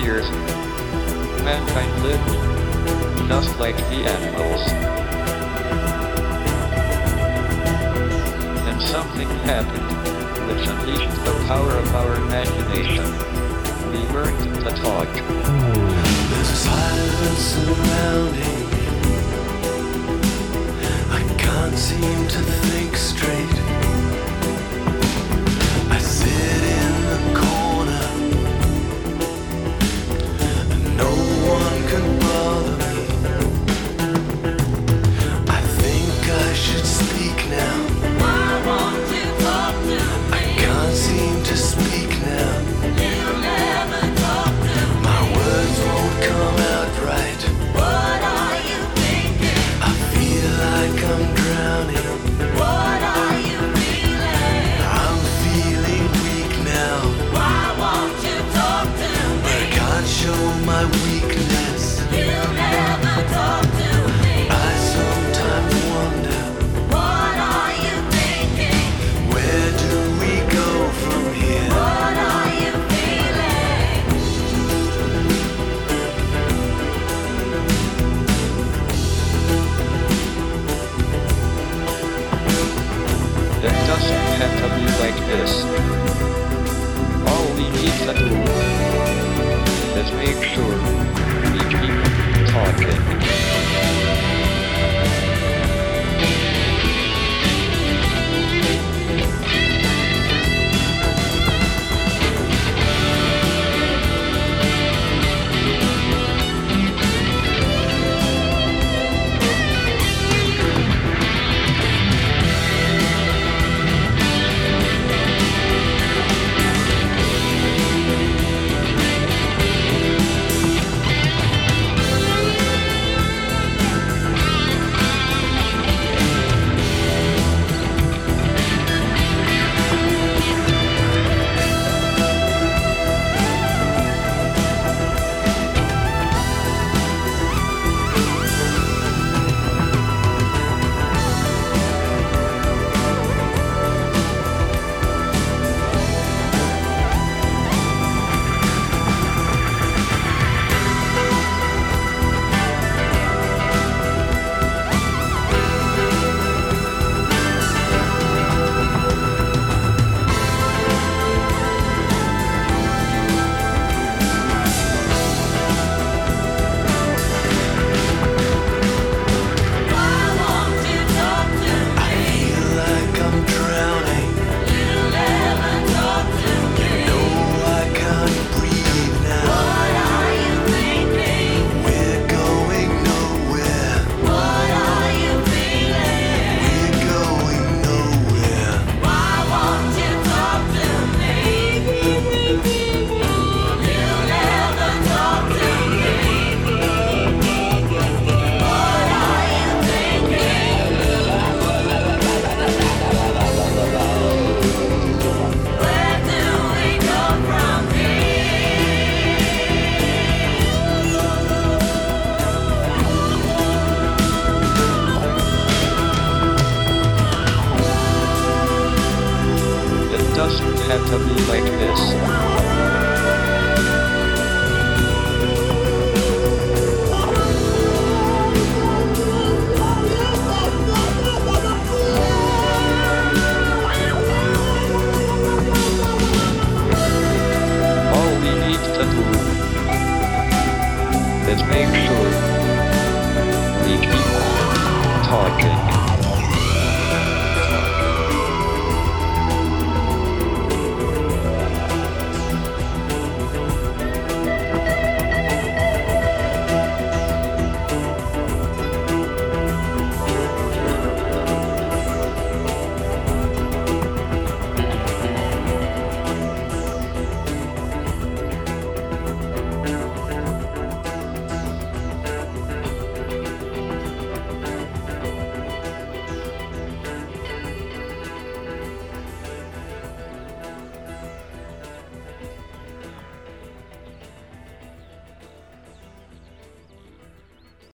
years, mankind lived just like the animals. And something happened, which unleashed the power of our imagination. We learned to talk. There's a silence surrounding me. I can't seem to think straight. I sit in the corner and no one can bother me. I think I should speak now. Why won't you talk to me? I can't seem to speak now. You never talk to me. My words won't come out right. What are you thinking? I feel like I'm drowning. What are you feeling? I'm feeling weak now. Why won't you talk to I me? can't show my weakness. You never talk to me. I sometimes wonder, What are you thinking? where do we go from here? What are you feeling? It doesn't have to be like this. All we need to do is make sure we keep talking. Why won't you talk to I me? feel like I'm drowning. You never talk to me. No, I can't breathe now. What are you thinking? We're going nowhere. What are you feeling? We're going nowhere. Why won't you talk to me? You never talk to me. What are you thinking? Where do we go from It doesn't have to be like this. All we need to do is make sure we keep talking.